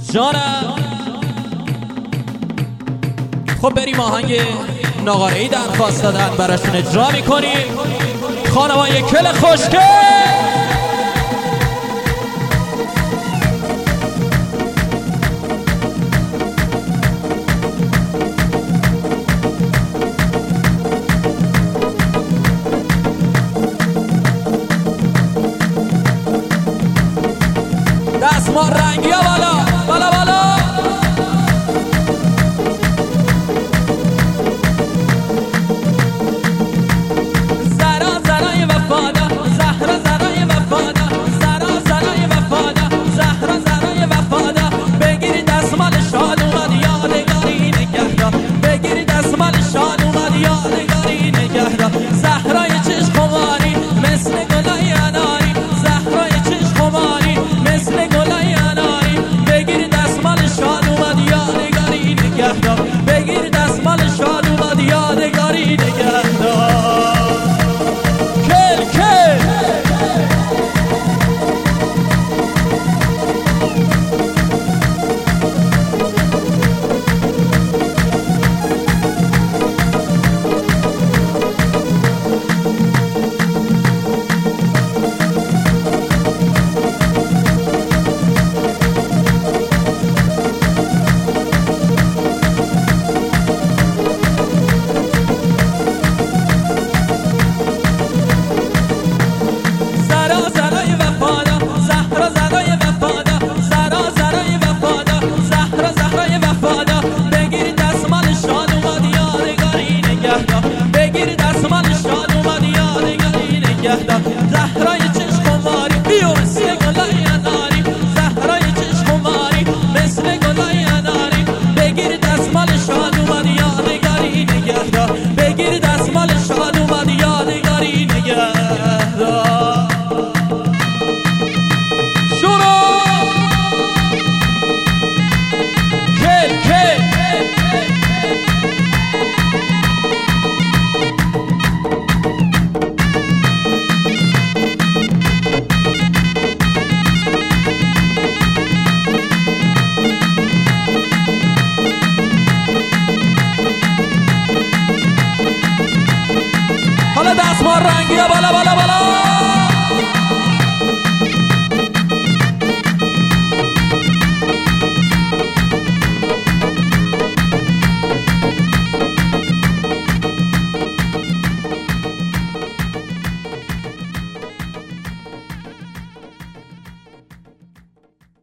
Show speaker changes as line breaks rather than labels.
جانم. خب بریم آهنگ ناقاره‌ای درخواست دادن براشون اجرا میکنیم. خانمای کل خوشگل دستمال رنگی ها بالا بالا بالا. زهرا زهرای وفادار، زهرا زهرای وفادار، زهرا زهرای وفادار، زهرا زهرای وفادار. بگیری دستمال شاد اومد یادگاری نگهدار، بگیری دستمال شاد اومد یادگاری نگهدار. زهرای چشم خماری مثل گلای اناری، زهرای چشم خماری مثل گلای اناری. بگیری دستمال شاد اومد یادگاری نگهدار، بگیری دستمال شاد اومد یادگاری نگهدار. کل کل زهرای چشم خماری بیو مثل گلای اناری، زهرای چشم خماری مثل گلای اناری. بگیر دستمال شاد اومد یادگاری نگهدار، بگیر دستمال شاد اومد یادگاری نگهدار. شروع کل کل دستمال رنگی بالا بالا بالا.